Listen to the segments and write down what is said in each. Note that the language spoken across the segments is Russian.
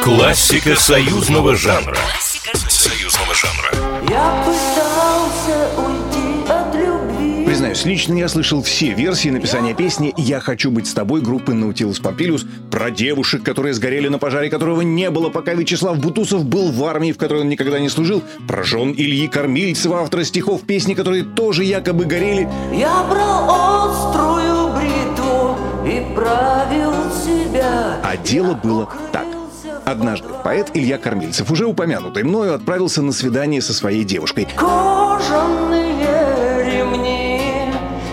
Классика союзного жанра. Я пытался уйти от любви. Признаюсь, лично я слышал все версии написания песни «Я хочу быть с тобой» группы Nautilus Pompilius про девушек, которые сгорели на пожаре, которого не было, пока Вячеслав Бутусов был в армии, в которой он никогда не служил, про жен Ильи Кормильцева, автора стихов песни, которые тоже якобы горели. Я брал острую бритву и правил себя. А дело было так. Однажды поэт Илья Кормильцев, уже упомянутый мною, отправился на свидание со своей девушкой. Кожаные ремни,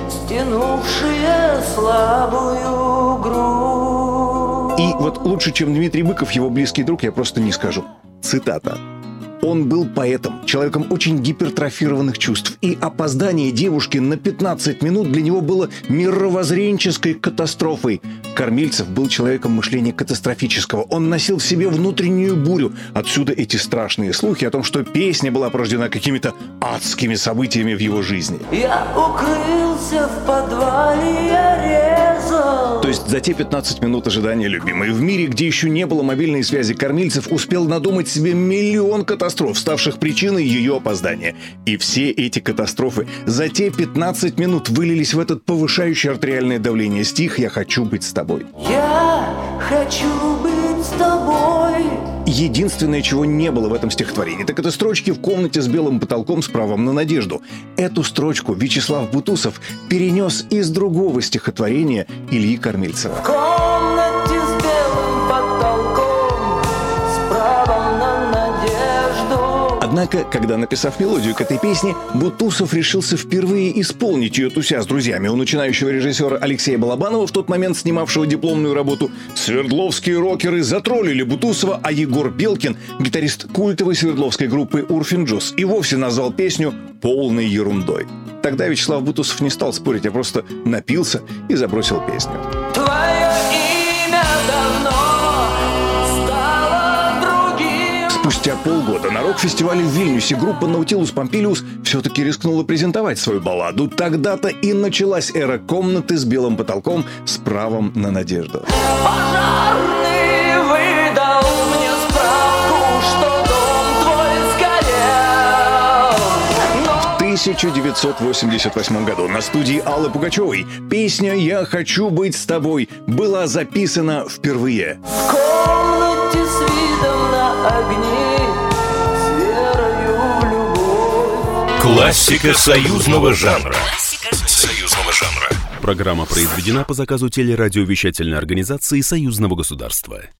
стянувшие слабую грудь. И вот лучше, чем Дмитрий Быков, его близкий друг, я просто не скажу. Цитата. Он был поэтом, человеком очень гипертрофированных чувств, и опоздание девушки на 15 минут для него было мировоззренческой катастрофой. Кормильцев был человеком мышления катастрофического. Он носил в себе внутреннюю бурю. Отсюда эти страшные слухи о том, что песня была порождена какими-то адскими событиями в его жизни. Я укрылся в подвале, я резал. То есть за те 15 минут ожидания любимой в мире, где еще не было мобильной связи, Кормильцев успел надумать себе миллион катастроф, ставших причиной ее опоздания. И все эти катастрофы за те 15 минут вылились в этот повышающий артериальное давление стих «Я хочу быть с тобой». Я хочу быть с тобой. Единственное, чего не было в этом стихотворении, так это строчки «В комнате с белым потолком с правом на надежду». Эту строчку Вячеслав Бутусов перенес из другого стихотворения Ильи Кормильцева. В комнате с белым потолком с правом на надежду. Однако, когда, написав мелодию к этой песне, Бутусов решился впервые исполнить ее туся с друзьями. У начинающего режиссера Алексея Балабанова, в тот момент снимавшего дипломную работу, свердловские рокеры затроллили Бутусова, а Егор Белкин, гитарист культовой свердловской группы «Урфин Джюс», и вовсе назвал песню полной ерундой. Тогда Вячеслав Бутусов не стал спорить, а просто напился и забросил песню. Твое имя давно стало другим. Спустя полгода на рок-фестивале в Вильнюсе группа Nautilus Pompilius все-таки рискнула презентовать свою балладу. Тогда-то и началась эра комнаты с белым потолком с правом на надежду. Пожарный выдал мне справку, что дом твой сгорел. Но В 1988 году на студии Аллы Пугачевой песня «Я хочу быть с тобой» была записана впервые. в комнате с видом на огни, с верою в любовь. Классика союзного жанра. Программа произведена по заказу телерадиовещательной организации Союзного государства.